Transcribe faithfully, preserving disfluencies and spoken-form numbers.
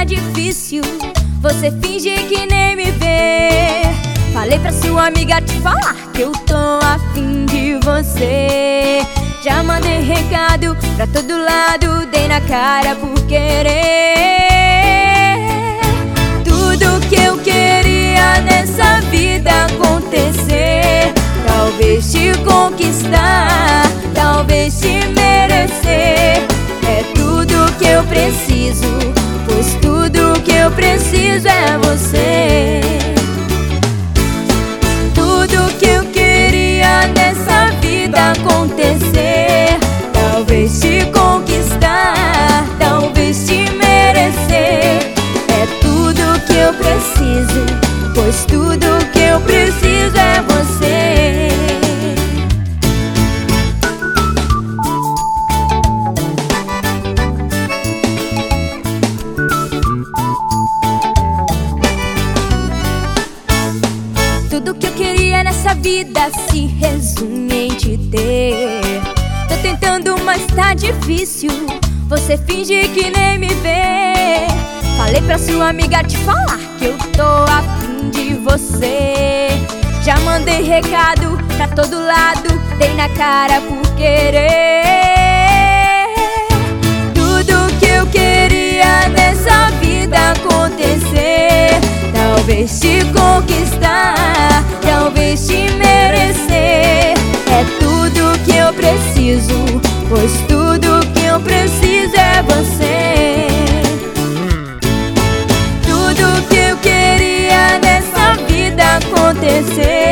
difícil, você finge que nem me vê. Falei pra sua amiga te falar que eu tô afim de você. Já mandei recado pra todo lado, dei na cara por querer. Tudo que eu queria nessa vida acontecer, talvez te conquistar, talvez te merecer. É tudo que eu preciso, pois tudo que eu preciso é você. Tudo que eu queria nessa vida acontecer, talvez te conquistar, talvez te merecer. É tudo que eu preciso, pois tudo que eu preciso é você. Tudo que eu queria nessa vida se resume em te ter. Tô tentando, mas tá difícil, você finge que nem me vê. Falei pra sua amiga te falar que eu tô afim de você. Já mandei recado pra todo lado, dei na cara por querer. Tudo que eu queria nessa vida acontecer, talvez te conquistar, talvez te merecer. É tudo que eu preciso, pois tudo que eu preciso é você. Tudo que eu queria nessa vida acontecer,